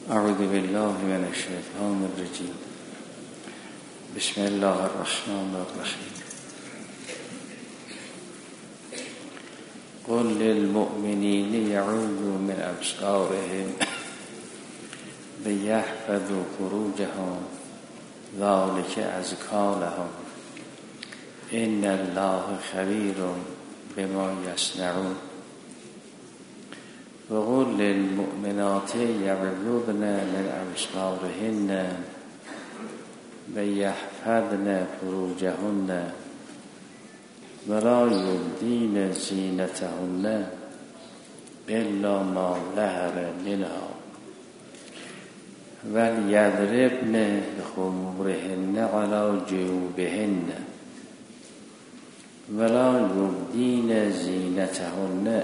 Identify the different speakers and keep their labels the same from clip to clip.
Speaker 1: اعوذ بالله من الشیطان الرجیم. بسم الله الرحمن الرحیم. قل للمؤمنین یغضوا من ابصارهم ویحفظوا فروجهم ذلک ازکی لهم ان الله خبیر بما یصنعون. وقل للمؤمنات یغضضن من ابصارهن ویحفظن فروجهن ولا یبدین زینتهن الا ما ظهر منها ولیضربن بخمورهن علی جیوبهن ولا یبدین زینتهن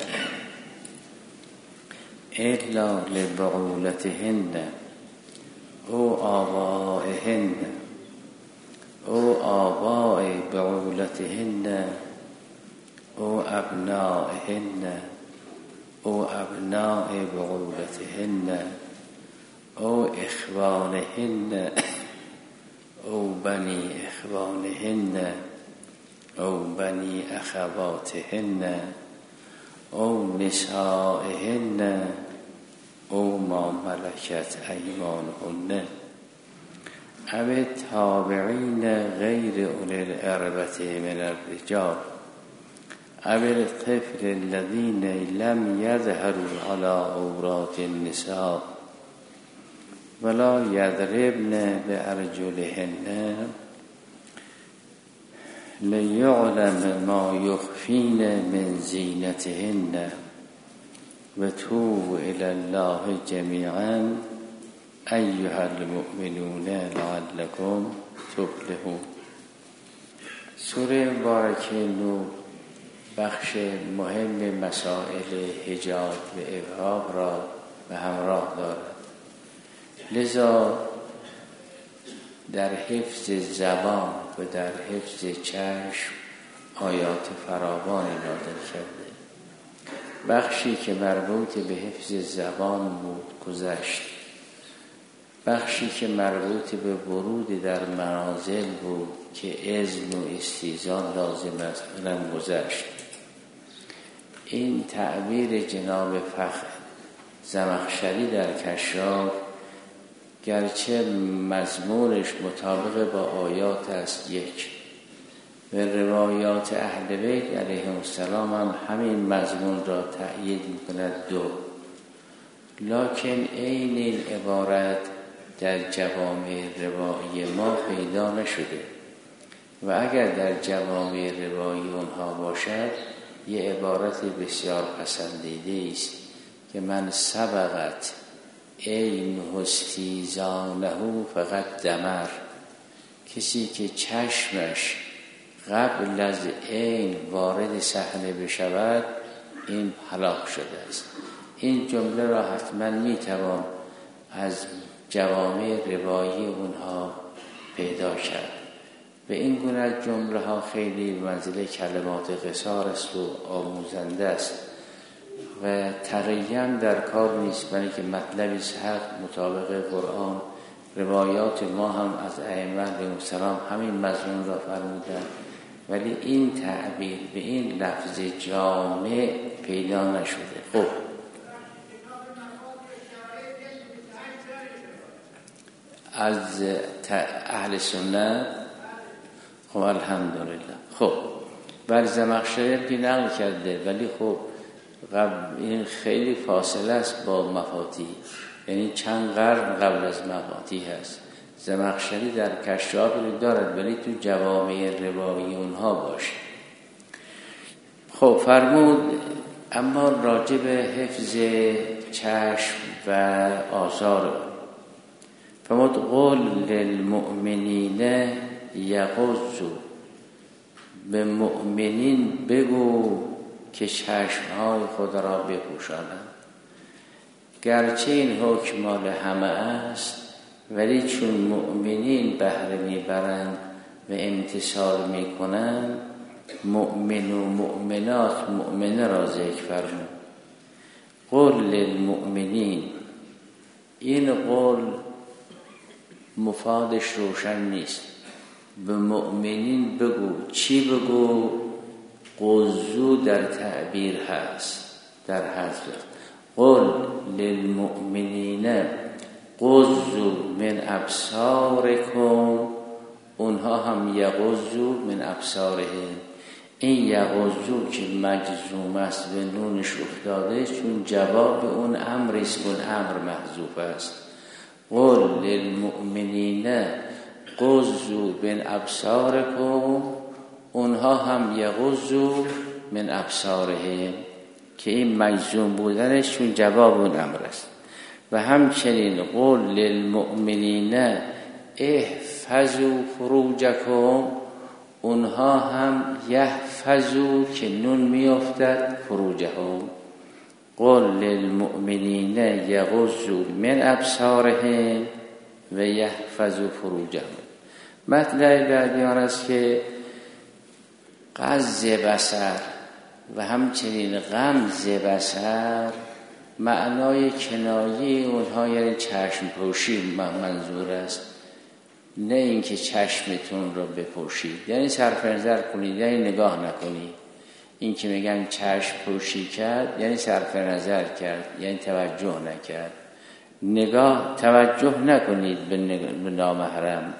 Speaker 1: الا لبعولتهن او آبائهن او آباء بعولتهن او ابنائهن او ابناء بعولتهن او اخوانهن او بني اخوانهن او بني اخواتهن او نسائهن او ما ملکت ایمانهن او التابعین غیر اولی الاربة من الرجال او الطفل الذین لم یظهروا علی عورات النساء ولا یضربن بارجلهن لیعلم ما یخفین من زینتهن و توبوا الی الله جمیعا ایها المؤمنون لعلکم تفلحون. سوره مبارکه نور بخش مهم مسائل حجاب و ابرام را به همراه دارد، لذا در حفظ زبان و در حفظ چشم آیات فراوانی نازل کرده. بخشی که مربوط به حفظ زبان بود گذشت، بخشی که مربوط به ورود در منازل بود که اذن و استئذان لازم است اونم گذشت. این تعبیر جناب فخر زمخشری در کشاف گرچه مضمونش مطابق با آیات است یک و روایات اهل بیت علیهم السلام هم همین مضمون را تأیید می‌کند دو، لکن عین این عبارت در جوامع روایی ما پیدا نشده و اگر در جوامع روایی اونها باشد یه عبارت بسیار پسندیده است که من سبقت عین استیزانه فقط دمر، کسی که چشمش قبل از عین وارد صحنه بشود این هلاک شده است. این جمله را حتما میتوان از جوامع روایی اونها پیدا کرد. به این گونه جمله ها خیلی منزل کلمات قصار است و آموزنده است و تقییم در کار نیست، بلکه مطلبی حق مطابق قرآن. روایات ما هم از ائمه علیهم السلام همین مضمون را فرمودند، ولی این تعبیر به این لفظ جامع پیدا نشده. خب از اهل سنت خب الحمدلله. خب بر زمخشری که نقل کرده، ولی خب این خیلی فاصله است با مفاتیح، یعنی چند قرن قبل از مفاتیح هست. زمخشری در کشاف رو دارد ولی تو جوامع روایی اونها باشه. خب فرمود اما راجع به حفظ چشم و آثار فرمود قل للمؤمنین یغضوا، به مؤمنین بگو که چشمهای خود را بپوشانند. گرچه این حکم مال همه است ولی چون مؤمنین بهره میبرند و امتثال میکنند مؤمن و مؤمنات مؤمنه را ذکر فرمود. قل للمؤمنین، این قول مفادش روشن نیست. به مؤمنین بگو. چی بگو؟ قضوا در تعبیر هست، در حذف. قل للمؤمنین قضوا من ابصارکم، اونها هم یغضوا من ابصارهم. این یغضوا که مجزوم است و نونش افتاده چون جواب اون امر است، اون امر محذوف است. قل للمؤمنین قضوا من ابصارکم، اونها هم یغضوا من ابصارهم، که این مجزوم بودنش چون جواب اون امر است. و همچنین قل للمؤمنین احفظوا فروجکم، اونها هم یحفظوا که نون میافتد فروجهم. قل للمؤمنین یغضوا من ابصارهم و یحفظوا فروجهم. مطلب بعدی آن است که غض بصر و همچنین غمز بصر معنای کنایه اونها یعنی چشم پوشی منظور است، نه اینکه چشمتون رو بپوشید، یعنی صرف نظر کنید، یعنی نگاه نکنید. این که میگن چشم پوشی کرد یعنی صرف نظر کرد، یعنی توجه نکرد. نگاه توجه نکنید به نامحرم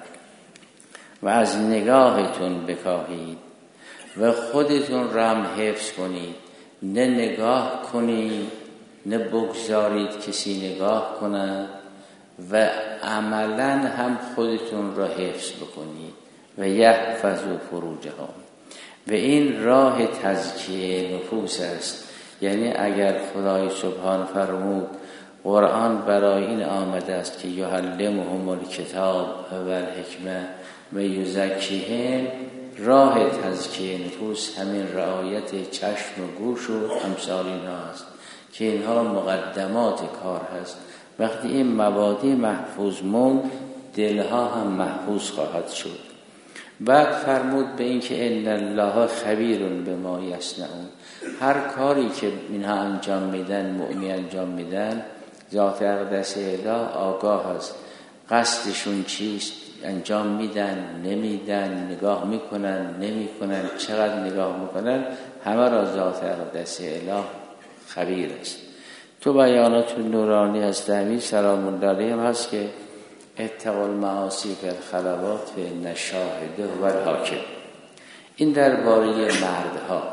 Speaker 1: و از نگاهتون بکاهید و خودتون را هم حفظ کنید، نه نگاه کنید نه بگذارید کسی نگاه کند و عملا هم خودتون را حفظ بکنید. و یحفظوا فروجهم، و این راه تزکیه نفوس است. یعنی اگر خدای سبحان فرمود قرآن برای این آمده است که یعلمهم الکتاب و الحکمه و یزکیهم، راه تزکیه نفوس همین رعایت چشم و گوش و امثال اینها است که اینها مقدمات کار هست. وقتی این مبادی محفوظ موند، دلها هم محفوظ خواهد شد. بعد فرمود به این که ان الله خبیر بما یصنعون، هر کاری که اینها انجام میدن، مؤمن انجام میدن، ذات اقدس اله آگاه است. قصدشون چیست؟ انجام میدن نمیدن، نگاه میکنن نمیکنن، چقدر نگاه میکنن، همه را ذات اقدس اله خبیر است. تو بیانات نورانی از دمی سلام الله علیه هم هست که اتقوا المعاصی فی الخلوات فان الشاهد هو الحاکم. این درباره مردها.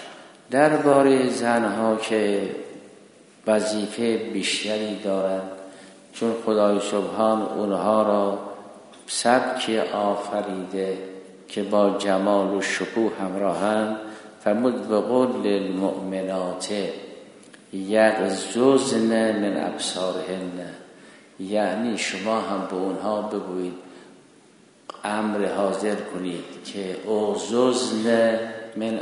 Speaker 1: درباره زنها که وظیفه بیشتری دارند، چون خدای سبحان اونها را سبک آفریده که با جمال و شکوه همراهند، فرمود وقل للمؤمنات یغضضن من ابصارهن، یعنی شما هم به اونها بگویید، امر حاضر کنید که اغضضن من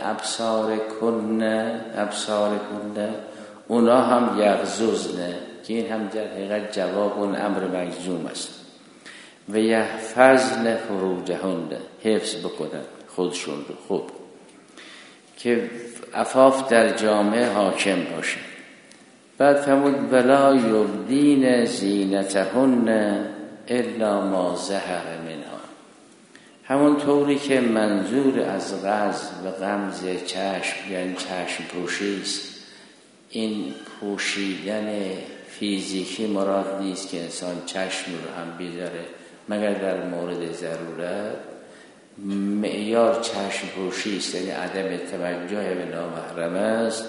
Speaker 1: ابصارکن، اونا هم یغضضن، که این هم در حقیقت جواب اون امر مجزوم است. و یحفظن فروجهن، حفظ بکنن خودشون رو خوب، که عفاف در جامعه حاکم باشه. بعد فرمود ولا یبدین زینتهن الا ما ظهر منها، همون طوری که منظور از غض و غمز چشم یعنی چشم پوشی است. این پوشیدن فیزیکی مراد نیست که انسان چشم رو هم بیداره مگر در مورد ضرورت. معیار چشم پوشی است، یعنی عدم توجه به نامحرم است.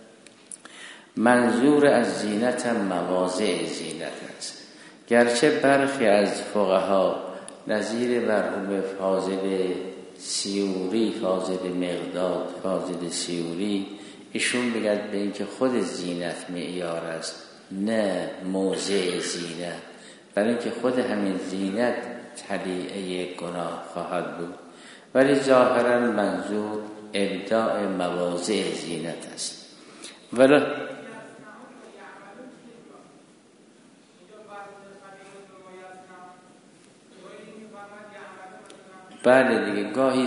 Speaker 1: منظور از زینت هم مواضع زینت است. گرچه برخی از فقها نظیر مرحوم فاضل سیوری، فاضل مقداد، فاضل سیوری، ایشون میگد به این که خود زینت معیار است نه موضع زینت، برای اینکه خود همین زینت طلیعه گناه خواهد بود، ولی ظاهرا منظور ابداع مواضع زینت است. ولی بله دیگه، گاهی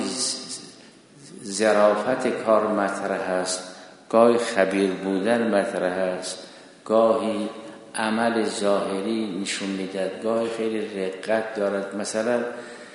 Speaker 1: ظرافت کار مطرح است، گاهی خبیر بودن مطرح است، گاهی عمل ظاهری نشون میداد، گاهی خیلی رقت دارد. مثلا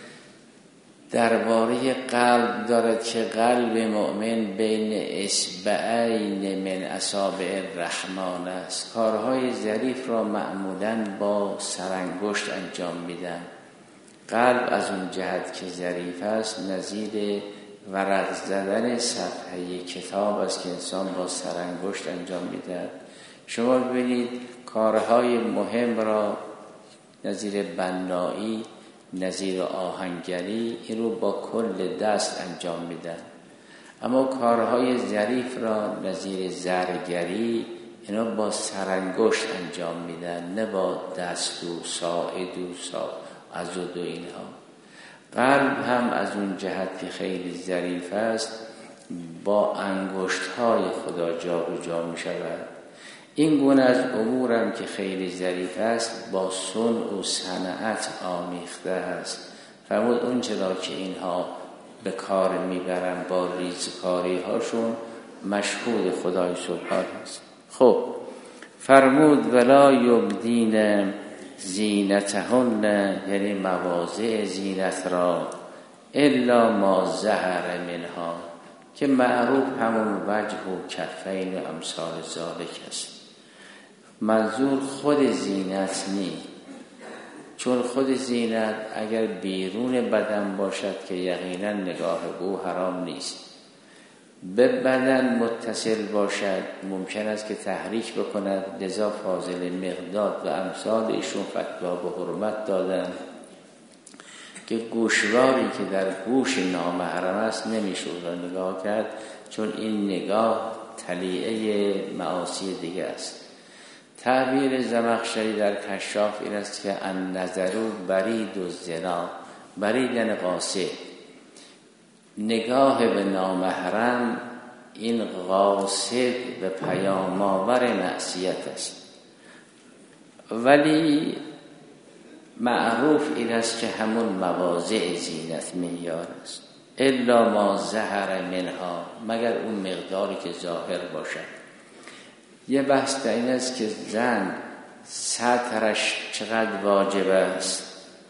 Speaker 1: درباره قلب دارد که قلب مؤمن بین اصبعین من اصابع الرحمن است. کارهای ظریف را معمولاً با سرانگشت انجام میدن. قلب از اون جهت که ظریف است نظیر ورق زدن صفحه کتاب است که انسان با سرانگشت انجام میدهد. شما ببینید کارهای مهم را نظیر بنایی، نظیر آهنگری، این رو با کل دست انجام میدن. اما کارهای ظریف را نظیر زرگری، اینا با سرانگشت انجام میدن، نه با دست و ساعد و عضد و اینها. قلب هم از اون جهت که خیلی ظریف است با انگشت‌های خدا جابجا می شود. این گونه از امور هم که خیلی ظریف است با صنع و صنعت آمیخته است. فرمود اون چرا که اینها به کار میبرن با ریزکاری هاشون مشهود خدای سبحان است. خب فرمود ولا یبدین زینتهن، یعنی مواضع زینت را، الا ما ظهر منها، که معروف همون وجه و کفین و امثال ذالک است. منظور خود زینت نی، چون خود زینت اگر بیرون بدن باشد که یقینا نگاه او حرام نیست، به بدن متصل باشد ممکن است که تحریک بکند. لذا فاضل مقداد و امثال ایشون فتوا به حرمت دادن که گوشواری که در گوش نامحرم است نمیشه او را نگاه کرد، چون این نگاه طلیعه معاصی دیگه است. تعبیر زمخشری در کشاف این است که النظر برید الزنا، برید یعنی قاصد. نگاه به نامحرم این قاصد و پیام آور معصیت است، ولی معروف این است که همون مواضع زینت معیار است. الا ما ظهر منها، مگر اون مقداری که ظاهر باشد. یه بحث در این است که زن سترش چقدر واجب است.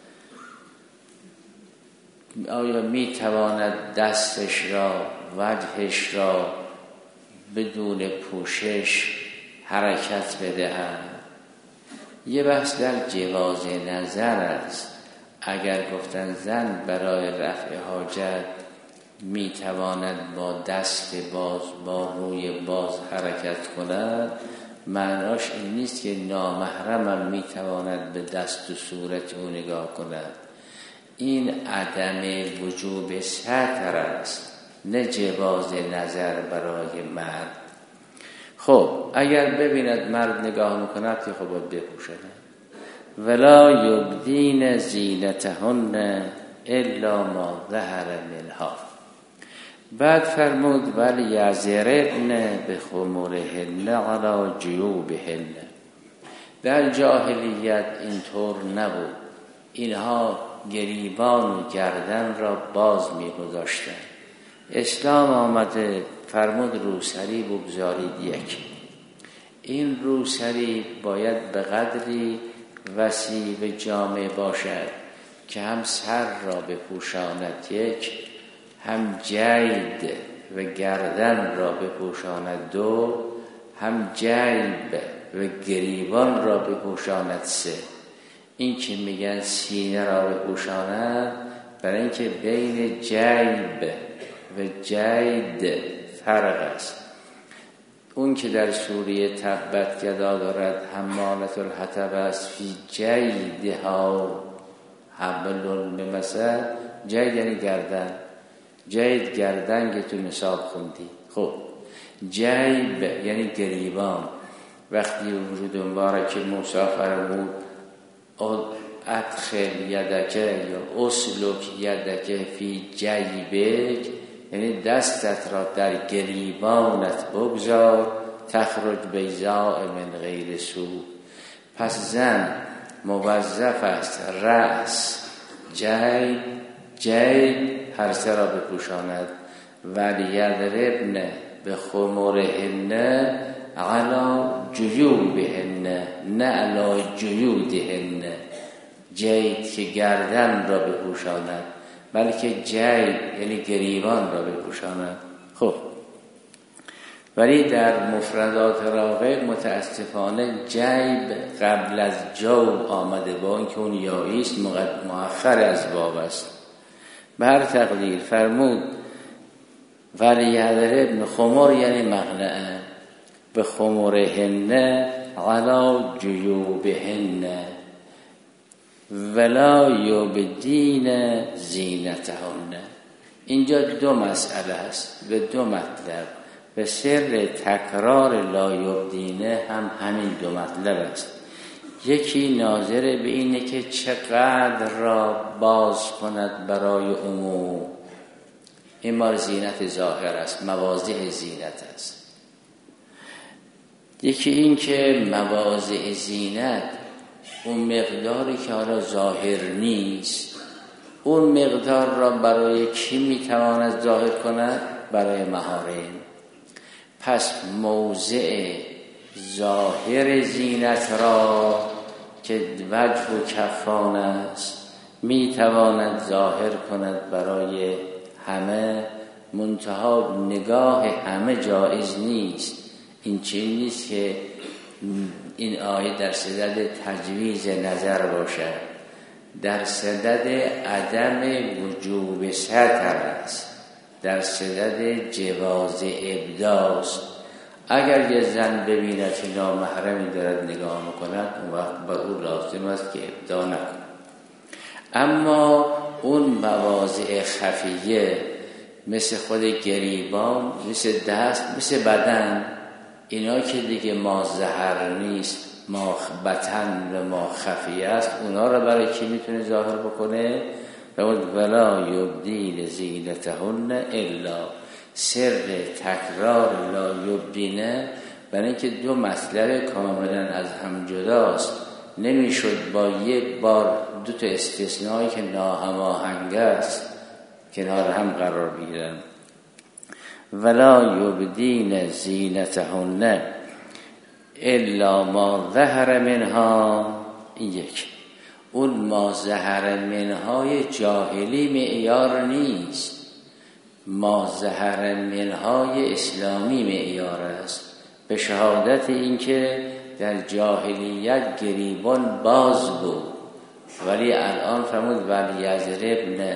Speaker 1: آیا می تواند دستش را، وجهش را بدون پوشش حرکت بدهد؟ یه بحث در جواز نظر است. اگر گفتن زن برای رفع حاجت می تواند با دست باز، با روی باز حرکت کند، معناش این نیست که نامحرم هم می تواند به دست و صورت او نگاه کند. این عدم وجوب ستر است، نه جواز نظر برای مرد. خب اگر ببیند مرد نگاه میکند که خب باید بپوشند. ولا یبدین زینتهن الا ما ظهر منها. بعد فرمود ولیضربن بخمرهن علی جیوبهن. در جاهلیت اینطور نبود، اینها گریبان و گردن را باز می‌گذاشتند. اسلام آمده فرمود روسری بگذارید یک. این روسری باید به قدری وسیع و جامع باشد که هم سر را بپوشاند یک، هم جیب و گردن را بپوشاند دو، هم جیب و گریبان را بپوشاند سه. این که میگن سینه را بپوشاند برای اینکه بین جیب و جید فرق است. اون که در سوره تبت یدا دارد حمالة الحطب است، فی جیدها حبل من مسد. جید یعنی گردن، جید گردن که تو نصاب خوندی. خب جیب یعنی گریبان. وقتی وجود مبارک موسی فرمود ادخل یدک یا اسلک یدک فی جیبک، یعنی دستت را در گریبانت بگذار، تخرج بیضاء من غیر سوء. پس زن موظف است رأس، جیب هر سه را بپوشاند. ولیضربن بخمرهن علا جیوبهن، نه علا جیودهن، جید که گردن را بپوشاند، بلکه جید یعنی گریبان را بپوشاند. خب ولی در مفردات راغب متاسفانه جیب قبل از جوب آمده، با اینکه اون یایی است مؤخر از باب است. به هر تقدیر فرمود ولیضربن خمر یعنی مقنعه به خمرهن علی جیوبهن ولا یبدین زینتهن. اینجا دو مسئله است به دو مطلب. به سر تکرار لا یبدینه هم همین دو مطلب است. یکی ناظر به اینه که چقدر را باز کند برای عموم، این مال زینت ظاهر است، مواضع زینت است. یکی این که مواضع زینت اون مقداری که حالا ظاهر نیست، اون مقدار را برای کی میتواند ظاهر کند؟ برای محارم. پس موضع ظاهر زینت را که وجه و کفان است میتواند ظاهر کند برای همه، منتها نگاه همه جایز نیست. این چیز نیست که این آیه در صدد تجویز نظر باشد، در صدد عدم وجوب ستر است، در صدد جواز ابداست. اگر یه زن ببیند که نامحرمی دارد نگاه میکند، اون وقت بر او لازم است که ابدا نکند. اما اون مواضع خفیه مثل خود گریبان، مثل دست، مثل بدن، اینا که دیگه ما زهر نیست، ما بطن و ما خفیه است، اونا رو برای کی میتونه ظاهر بکنه؟ ولا یبدین زینتهن الا، سر تکرار لا یبدینه برای اینکه دو مطلب کاملا از هم جداست، نمیشد با یک بار دو تا استثنایی که ناهماهنگ است کنار هم قرار بگیرن. ولا یبدین زینتهن الا ما ظهر منها، این یک. اون ما ظهر منهای جاهلی معیار نیست، ما ظهر منهای اسلامی معیار است. به شهادت اینکه در جاهلیت گریبان باز بود، ولی الان فرمود ولیضربن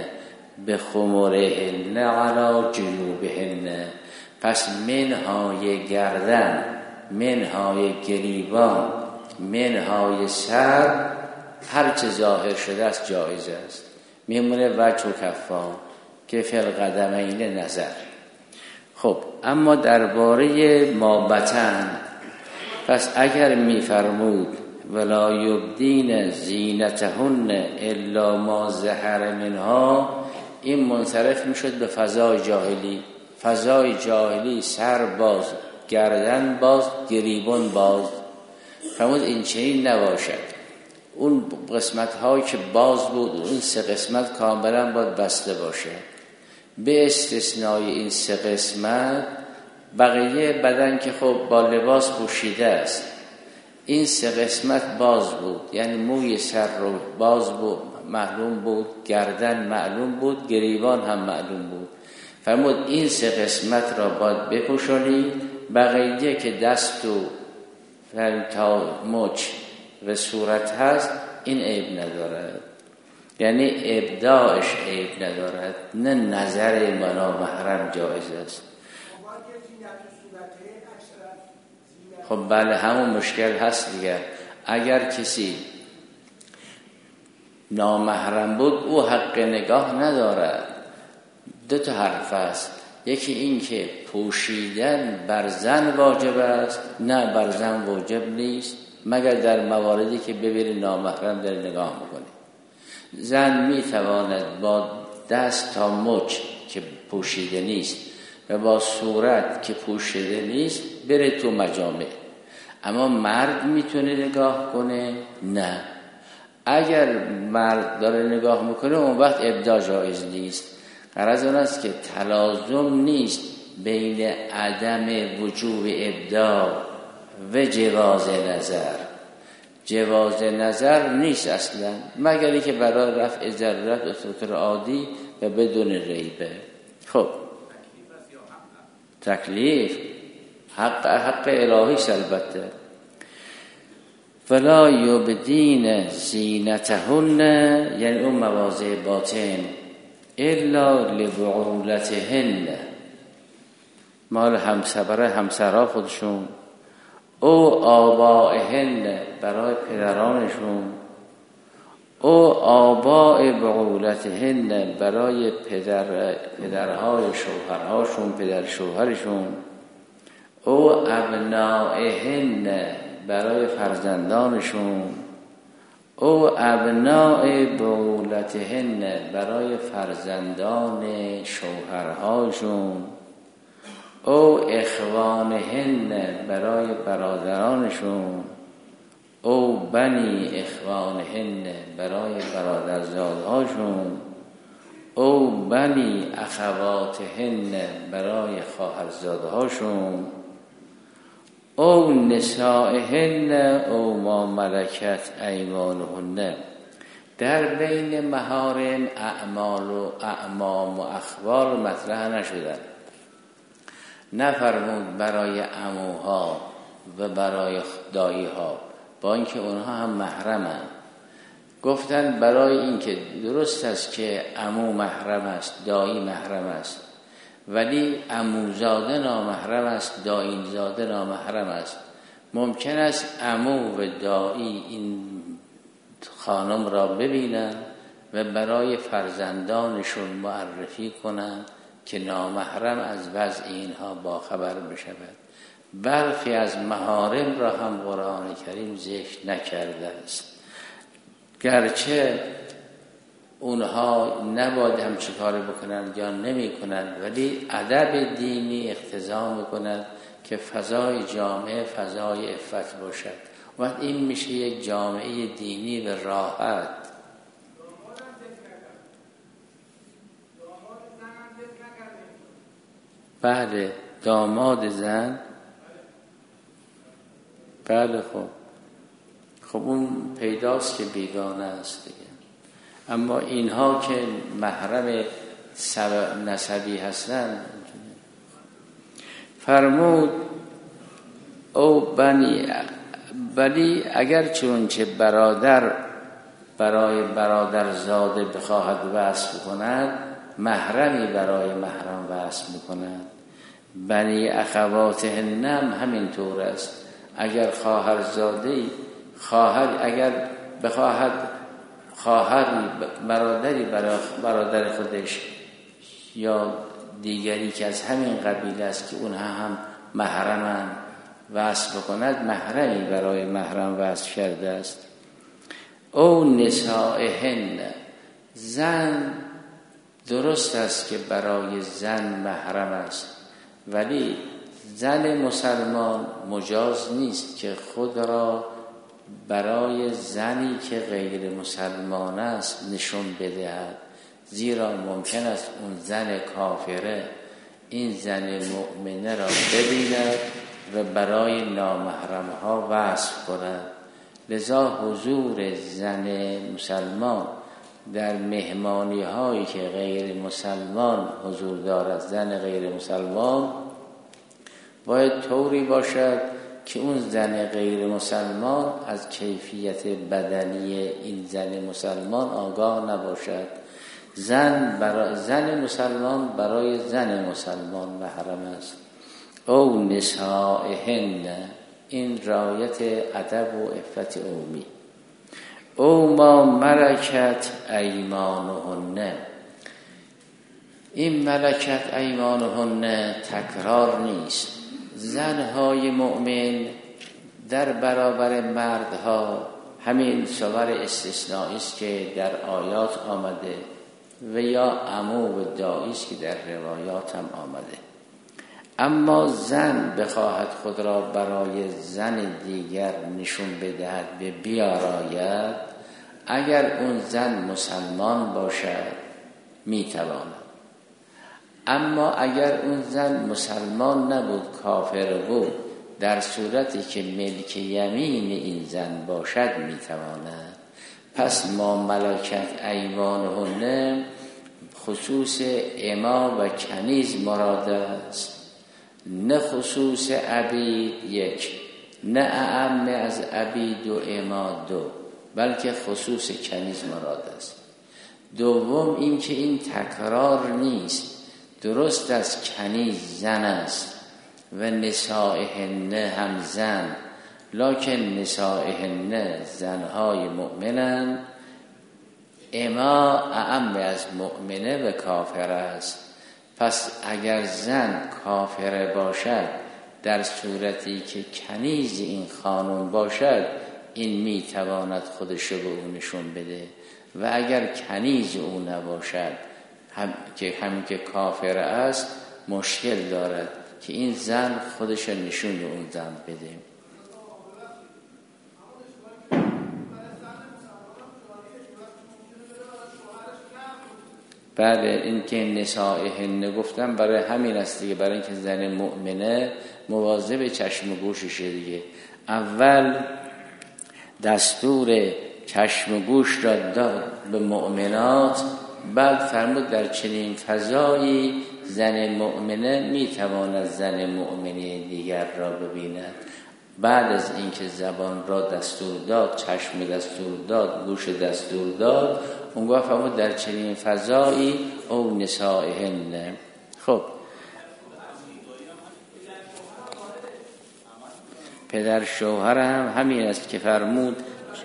Speaker 1: بخمرهن علی جیوبهن. پس منهای گردن، منهای گریبان، منهای سر، هر چه ظاهر شده است جایز است. میمونه وجه و کفان که فی القدمین نظر. خب اما درباره ما بطن، پس اگر میفرمود ولا یبدین زینتهن الا ما ظهر منها، این منصرف میشد به فضای جاهلی. فضای جاهلی سر باز، گردن باز، گریبان باز. فرمود این چنین نباشد. اون قسمت هایی که باز بود، اون سه قسمت کاملا باید بسته باشه. به استثنای این سه قسمت بقیه بدن که خب با لباس پوشیده است، این سه قسمت باز بود، یعنی موی سر رو باز بود، معلوم بود، گردن معلوم بود، گریبان هم معلوم بود. فرمود این سه قسمت را باید بپوشانی، بقیه که دست و تا مچ و صورت هست این عیب ندارد، یعنی ابداعش عیب ندارد، نه نظر منا محرم جایز است. خب بله همون مشکل هست دیگر. اگر کسی نامحرم بود او حق نگاه ندارد. دو تا حرف است، یکی این که پوشیدن بر زن واجب است، نه بر زن واجب نیست مگر در مواردی که ببینی نامحرم در نگاه میکنه. زن میتواند با دست تا مچ که پوشیده نیست و با صورت که پوشیده نیست بره تو مجامع، اما مرد میتونه نگاه کنه؟ نه. اگر مرد داره نگاه میکنه اون وقت ابداع جایز نیست. غرض اون است که تلازم نیست بین عدم وجوب ابداع و جواز نظر. جواز نظر نیست اصلا، مگر که برای رفع ضرورت به صورت عادی و بدون ریبه. خب تکلیف حق الهی البته. فلا یبدین زینتهن، یعنی اون مواضع باطن، الا لبعولتهن، مال همسرها خودشون، او آبائهن، برای پدرانشون، او آباء بعولتهن، برای پدرهای شوهرهاشون، پدر شوهرشون، او ابنائهن، برای فرزندانشون، او ابناء بعولتهن، برای فرزندان شوهرهاشون، او اخوانهن، برای برادرانشون، او بنی اخوانهن، برای برادرزادهاشون، او بنی اخواتهن، برای خواهرزادهاشون، او نسائهن، او ما ملکت ایمانهن. در بین محارم اعمال و اعمام و اخوال مطرح نشدن، نفرمود برای عموها و برای داییها، با اینکه اونها هم محرمن. گفتن برای اینکه درست است که عمو محرم است، دایی محرم است، ولی عموزاده نامحرم است، داییزاده نامحرم است. ممکن است عمو و دایی این خانم را ببینن و برای فرزندانشون معرفی کنند که نامحرم از وضع اینها باخبر بشود. برخی از محارم را هم قرآن کریم ذکر نکرده است، گرچه اونها نباید همچه کاری بکنند یا نمی کنند، ولی ادب دینی اقتضا میکند که فضای جامعه فضای عفت باشد. وقت این میشه یک جامعه دینی به راحت. بله، داماد زن، بله. خب اون پیداست که بیگانه است دیگه. اما اینها که محرم نسبی هستن، فرمود او بنی، ولی اگر چونچه برادر برای برادر زاده بخواهد وصل کند، محرمی برای محرم وصل میکند. بنی اخواتهن همین طور است. اگر خواهرزاده‌ای اگر بخواهد خواهری برادری برای برادر خودش یا دیگری که از همین قبیله است که اونها هم محرمن وصل بکند، محرمی برای محرم وصل کرده است. او نسائهن، زن درست است که برای زن محرم است، ولی زن مسلمان مجاز نیست که خود را برای زنی که غیر مسلمان است نشون بدهد، زیرا ممکن است اون زن کافره این زن مؤمنه را ببیند و برای نامحرمها وصف کند. لذا حضور زن مسلمان در مهمانی هایی که غیر مسلمان حضور دارد، زن غیر مسلمان، باید طوری باشد که اون زن غیر مسلمان از کیفیت بدنی این زن مسلمان آگاه نباشد. زن مسلمان برای زن مسلمان محرم است. او نسائهن، این رعایت ادب و عفت عمومی. او ما ملکت ایمانهن، این ملکت ایمانهن تکرار نیست. زنهای مؤمن در برابر مردها همین صور استثنایی است که در آیات آمده و یا عمو و دایی است که در روایات هم آمده. اما زن بخواهد خود را برای زن دیگر نشون بدهد و بیاراید، اگر اون زن مسلمان باشد میتواند. اما اگر اون زن مسلمان نبود، کافر بود، در صورتی که ملک یمین این زن باشد میتواند. پس ما ملکت ایمانهن خصوص اما و کنیز مراد است، نه خصوص عبید یک، نه اعم از عبید و اما دو، بلکه خصوص کنیز مراد است. دوم این که این تکرار نیست، درست از کنیز زن است و نسائهن هم زن، لکن نسائهن زنهای مؤمنن، اما اعم از مؤمنه و کافر است. پس اگر زن کافره باشد در صورتی که کنیز این خانم باشد، این میتواند خودش رو به او نشون بده، و اگر کنیز او نباشد همین که کافر است مشکل دارد که این زن خودش رو نشون به اون زن بده. بله، این که نسائهن گفتم برای همین است دیگه، برای اینکه زن مؤمنه مواظب چشم و گوششه دیگه. اول دستور چشم و گوش را داد به مؤمنات، بعد فرمود در چنین فضایی زن مؤمنه میتواند زن مؤمنه دیگر را ببیند. بعد از اینکه زبان را دستور داد، چشم دستور داد، گوش دستور داد، اونگاه فرمود در چنین فضایی او نسائهن. خب پدر شوهر هم همین است که فرمود.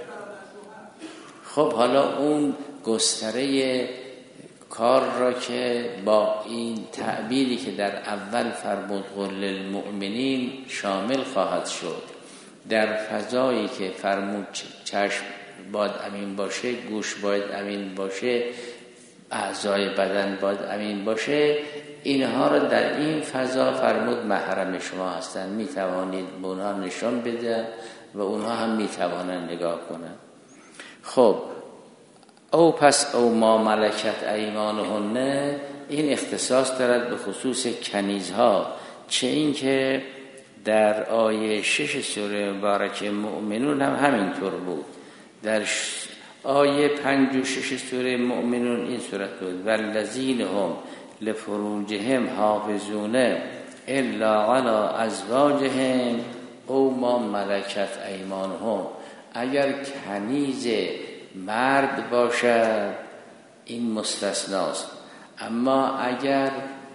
Speaker 1: خب حالا اون گستره کار را که با این تعبیری که در اول فرمود قل للمؤمنین شامل خواهد شد، در فضایی که فرمود چشم باید امین باشه، گوش باید امین باشه، اعضای بدن باید امین باشه، اینها را در این فضا فرمود محرم شما هستند، می توانید به اونها نشان بده و اونها هم می توانند نگاه کنند. خب او پس او ما ملکت ایمانهن، این اختصاص دارد به خصوص کنیزها، چه این که در آیه 6 سوره مبارکه مؤمنون هم همینطور بود. در آیه 5 و 6 سوره مؤمنون این صورت بود والذین هم لفروجهم حافظون الا علی ازواجهم او ما ملکت ایمانهم. اگر کنیز مرد باشد این مستثناست، اما اگر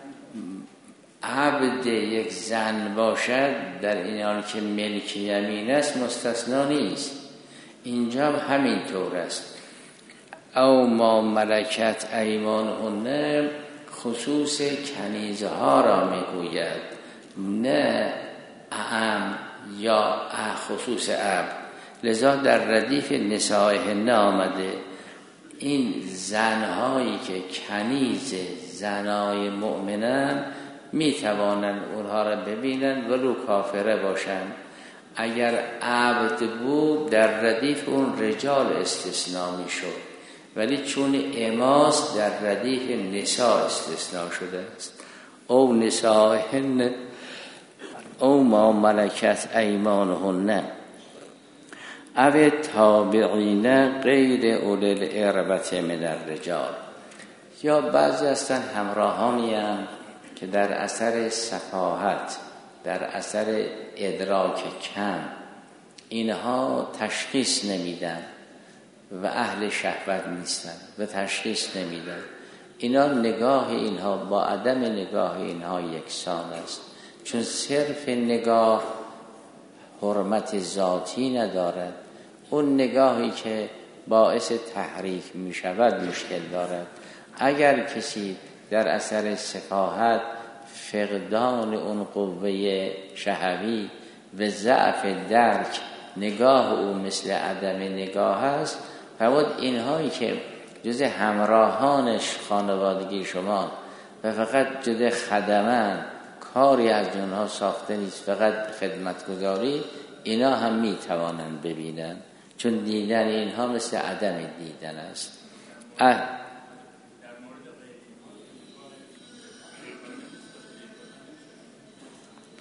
Speaker 1: عبد یک زن باشد در این حال که ملک یمین است مستثنا نیست. اینجا هم همینطور است. او ما ملکت ایمانهن خصوص کنیزها را میگوید، نه اعم یا خصوص عبد. لذا در ردیف نسائهن آمده این زنهایی که کنیز زنای مؤمنن میتوانند اونها را ببینند ولو کافره باشند. اگر عبد بود در ردیف اون رجال استثناء میشد، ولی چون اماس در ردیف نساء استثناء شده است. او نسائهن او ما ملکت ایمانهن او تابعین غیر اولی الاربة من الرجال. یا بعضی هستن همراهانی هم که در اثر سفاهت، در اثر ادراک کم اینها تشخیص نمیدن و اهل شهوت نیستن و تشخیص نمیدن. اینا نگاه اینها با عدم نگاه اینها یکسان است، چون صرف نگاه حرمت ذاتی ندارد. اون نگاهی که باعث تحریک می شود مشکل دارد. اگر کسی در اثر سفاهت، فقدان اون قوه شهوی و ضعف درک نگاه او مثل عدم نگاه است، فرمود اینهایی که جز همراهانش خانوادگی شما و فقط جز خدمن، کاری از اونها ساخته نیست، فقط خدمتگزاری، اینا هم می توانند ببینن، چون دیدن اینها مثل عدم دیدن است.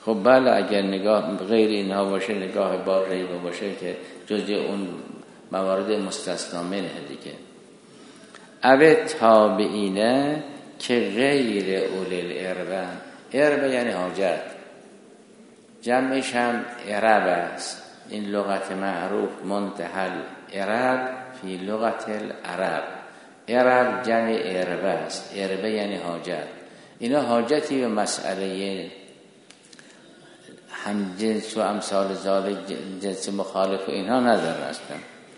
Speaker 1: خب بله اگر نگاه غیر اینها باشه، نگاه با ریبه باشه که جزء اون موارد مستثنا منه دیگه. اوه تابعینه که غیر اولی الاربه، اربه یعنی حاجت، جمعش هم ارب است. این لغت معروف منتهل ارب فی لغت العرب، ارب جمع اربه است، اربه یعنی حاجت. اینا حاجتی به مسئله هم جنس و امثال ذالک جنس مخالف و اینها ندارن اصلا.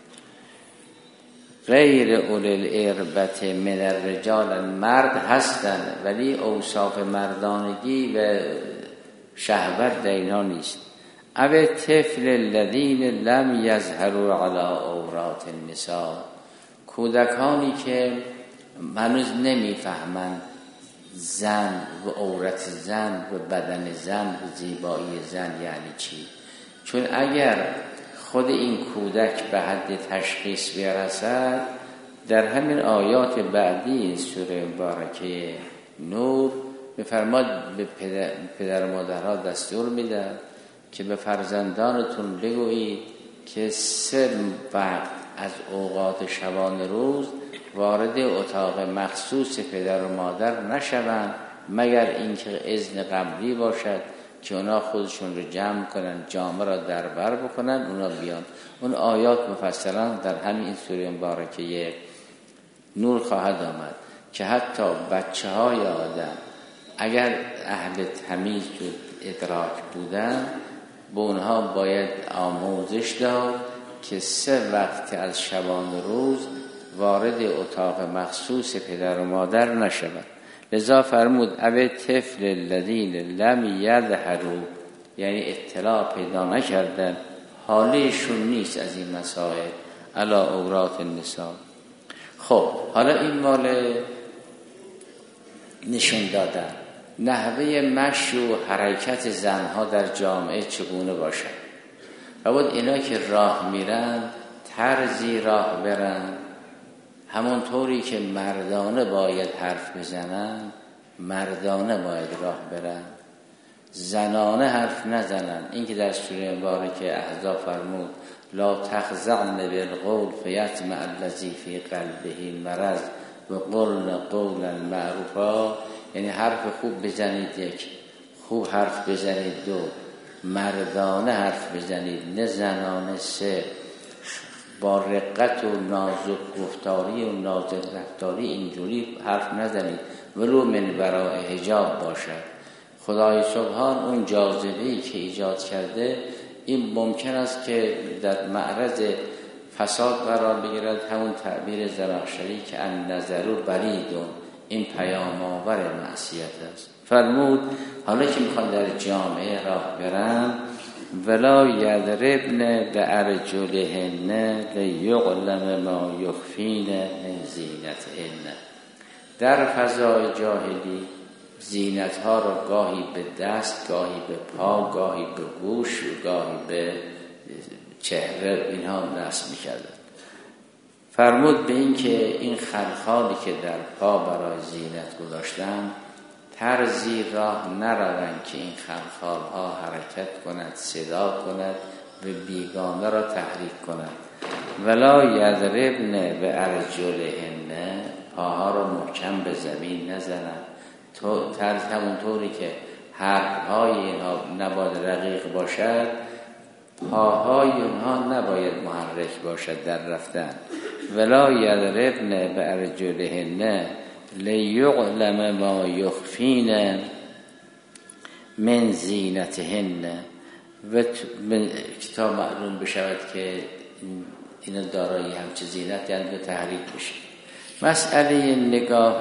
Speaker 1: غیر اولی الاربه من الرجال، مرد هستن ولی اوصاف مردانگی و شهوت در اینها نیست. او طفل الذین لم یظهروا علی عورات النساء، کودکانی که هنوز نمیفهمند زن و عورت زن و بدن زن و زیبایی زن یعنی چی. چون اگر خود این کودک به حد تشخیص برسد، در همین آیات بعدی سوره مبارکه نور می‌فرماد به پدر و مادرها دستور میده که به فرزندانتون بگویید که 3 وقت از اوقات شبانه روز وارد اتاق مخصوص پدر و مادر نشوند مگر اینکه اذن قبلی باشد که اونا خودشون رو جمع کنن، جامه را دربر بکنن، اونا بیان. اون آیات مفصلا در همین سوره مبارکه نور خواهد آمد که حتی بچه های آدم اگر اهل تمیز و ادراک بودن، به اونها باید آموزش داد که 3 وقت از شبانه روز وارد اتاق مخصوص پدر و مادر نشود. لذا فرمود او طفل الذین لم یظهروا، یعنی اطلاع پیدا نکردن، حالشون نیست از این مسائل، علی عورات النساء. خب حالا این مال نشون دادن نحوه مشی و حرکت زنها در جامعه چگونه باشد. و بود اینا که راه میرن طرزی راه برن، همون طوری که مردانه باید حرف بزنن مردانه باید راه برن، زنانه حرف نزنن. این که در سوره مبارکه احزاب فرمود لا تخضعن بالقول فیطمع الذی فی قلبه مرض و قلن قولا معروفا، یعنی حرف خوب بزنید، 1 خوب حرف بزنید، 2 مردانه حرف بزنید، نه زنانه، 3 با رقت و نازک گفتاری و نازک رفتاری اینجوری حرف نزنید، ولو من برای حجاب باشد. خدای سبحان اون جاذبه‌ای که ایجاد کرده این ممکن است که در معرض فساد قرار بگیرد. همون تعبیر زمخشری که ان نظر بریدون، این پیام آور معصیت است. فرمود حالا که میخوان در جامعه راه برن ولا یضربن بارجلهن لیعلم ما یخفین من زینتهن. در فضای جاهلی زینت ها را گاهی به دست، گاهی به پا، گاهی به گوش و گاهی به چهره اینها نصب می‌کردند. فرمود به این که این خلخالی که در پا برای زینت گذاشتن طرزی راه نروند که این خلخال ها حرکت کند، صدا کند و بیگانه را تحریک کند. ولا یضربن بارجلهن، پاها را محکم به زمین نزنند. طرز همونطوری که حرفهای اینها نباید رقیق باشد، پاهای اونها نباید محرک باشد در رفتن. ولا یضربن بارجلهن لیعلم ما یخفین من زینتهن، و کتاب معلوم بشود که اینا دارای همچه زینت یعنی به تحریک بشه. مسئله نگاه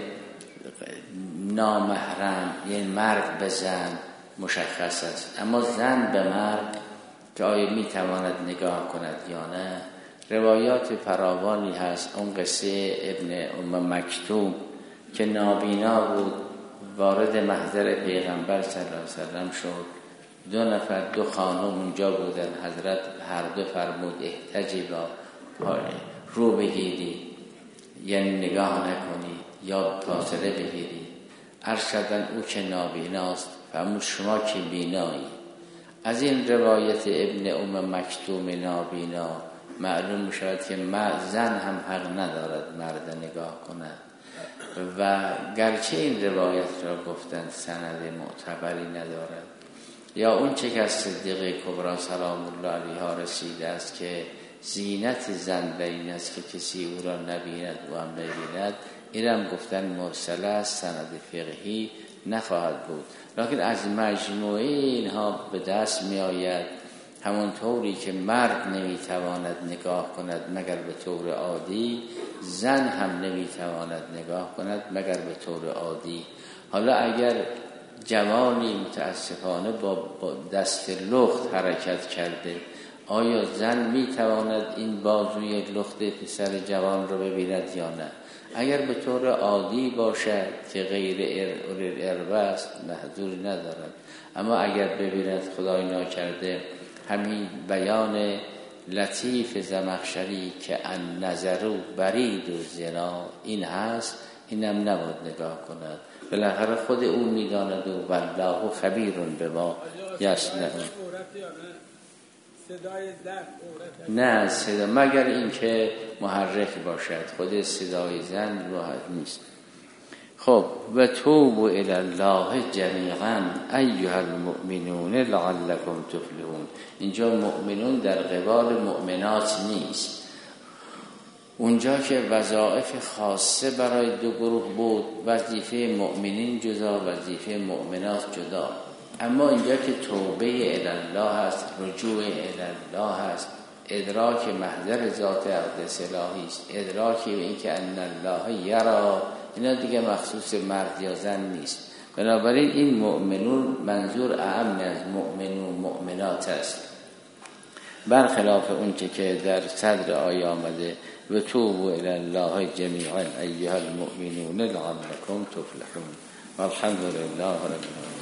Speaker 1: نامحرم یعنی مرد به زن مشخص است، اما زن به مرد که آیا میتواند نگاه کند یا نه، روایات فراوانی هست. اون قصه ابن ام مکتوم که نابینا بود وارد محضر پیغمبر صلی الله علیه وسلم شد، 2 نفر 2 خانم اونجا بودن، حضرت هر دو فرمود احتجبا، رو بگیری یعنی نگاه نکنی یا فاصله بگیری. عرض کردن او که نابیناست، فرمود شما که بینایی. از این روایت ابن ام مکتوم نابینا معلوم می‌شود که زن هم حق ندارد مرد نگاه کند و گرچه این روایت را گفتند سند معتبری ندارد، یا اون چه که از صدیقه کبری سلام الله علیها رسیده است که زینت زن در این است که کسی او را نبیند و هم نبیند، این هم گفتن مرسله است، سند فقهی نخواهد بود. لکن از مجموعه اینها به دست می آید همونطوری که مرد نمیتواند نگاه کند مگر به طور عادی، زن هم نمیتواند نگاه کند مگر به طور عادی. حالا اگر جوانی متاسفانه با دست لخت حرکت کرده، آیا زن میتواند این بازوی لخت پسر جوان رو ببیند یا نه؟ اگر به طور عادی باشد که غیر اربه است محذوری ندارد، اما اگر ببیند خدای ناکرده همین بیان لطیف زمخشری که ان نظرو برید و زنا این هست، اینم نباید نگاه کند. بالاخره خود او میداند و والله خبیر بما یصنعون. نه صدا مگر اینکه محرک باشد، خود صدای زن محرک نیست. خب و توبوا الی الله جمیعا ایها المؤمنون لعلکم تفلحون. اینجا مؤمنون در قبال مؤمنات نیست. اونجا که وظایف خاصه برای دو گروه بود، وظیفه مؤمنین جدا، وظیفه مؤمنات جدا. اما اینجا که توبه الی الله است، رجوع الی الله است، ادراک محضر ذات اقدس الهی است، ادراک این که ان الله یرا، اینا دیگه مخصوص مرد یا زن نیست. بنابراین این مؤمنون منظور اعم از مؤمنون مؤمنات است، برخلاف اون که در صدر آیه آمده و توبوا الی الله جمیعا ایها المؤمنون لعلکم تفلحون. والحمد لله رب العالمین.